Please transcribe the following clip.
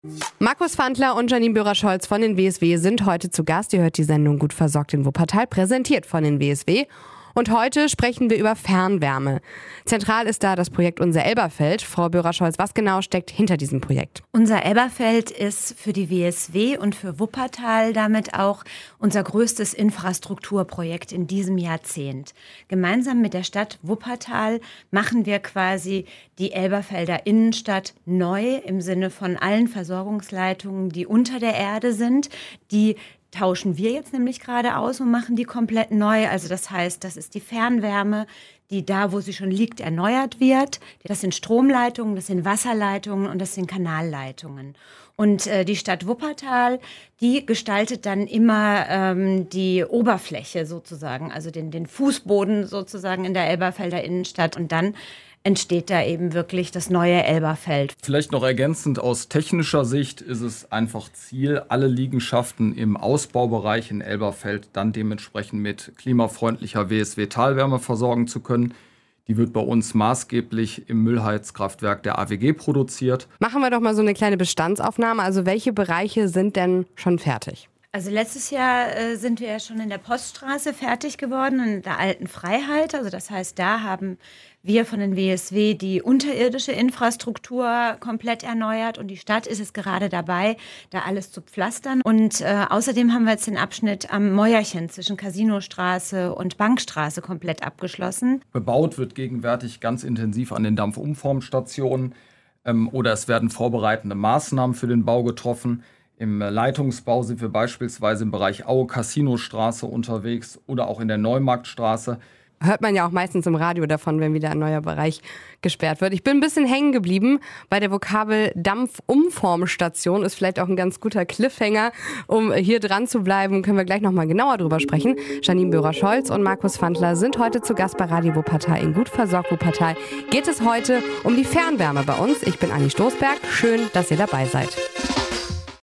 Markus Fandler und Janine Böhrer-Scholz von den WSW sind heute zu Gast. Ihr hört die Sendung Gut versorgt in Wuppertal, präsentiert von den WSW. Und heute sprechen wir über Fernwärme. Zentral ist da das Projekt Unser Elberfeld. Frau Böhrer-Scholz, was genau steckt hinter diesem Projekt? Unser Elberfeld ist für die WSW und für Wuppertal damit auch unser größtes Infrastrukturprojekt in diesem Jahrzehnt. Gemeinsam mit der Stadt Wuppertal machen wir quasi die Elberfelder Innenstadt neu im Sinne von allen Versorgungsleitungen, die unter der Erde sind, die tauschen wir jetzt nämlich gerade aus und machen die komplett neu. Also das heißt, das ist die Fernwärme, die da, wo sie schon liegt, erneuert wird. Das sind Stromleitungen, das sind Wasserleitungen und das sind Kanalleitungen. Und die Stadt Wuppertal, die gestaltet dann immer die Oberfläche sozusagen, also den Fußboden sozusagen in der Elberfelder Innenstadt. Und dann entsteht da eben wirklich das neue Elberfeld. Vielleicht noch ergänzend, aus technischer Sicht ist es einfach Ziel, alle Liegenschaften im Ausbaubereich in Elberfeld dann dementsprechend mit klimafreundlicher WSW-Talwärme versorgen zu können. Die wird bei uns maßgeblich im Müllheizkraftwerk der AWG produziert. Machen wir doch mal so eine kleine Bestandsaufnahme. Also welche Bereiche sind denn schon fertig? Also letztes Jahr sind wir ja schon in der Poststraße fertig geworden, in der Alten Freiheit. Also das heißt, da haben wir von den WSW die unterirdische Infrastruktur komplett erneuert und die Stadt ist es gerade dabei, da alles zu pflastern. Und außerdem haben wir jetzt den Abschnitt am Mäuerchen zwischen Casinostraße und Bankstraße komplett abgeschlossen. Bebaut wird gegenwärtig ganz intensiv an den Dampfumformstationen oder es werden vorbereitende Maßnahmen für den Bau getroffen. Im Leitungsbau sind wir beispielsweise im Bereich Aue-Casinostraße unterwegs oder auch in der Neumarktstraße. Hört man ja auch meistens im Radio davon, wenn wieder ein neuer Bereich gesperrt wird. Ich bin ein bisschen hängen geblieben bei der Vokabel Dampfumformstation. Ist vielleicht auch ein ganz guter Cliffhanger. Um hier dran zu bleiben, können wir gleich nochmal genauer drüber sprechen. Janine Böhrer-Scholz und Markus Fandler sind heute zu Gast bei Radio Wuppertal. In Gut versorgt Wuppertal geht es heute um die Fernwärme bei uns. Ich bin Anni Stoßberg. Schön, dass ihr dabei seid.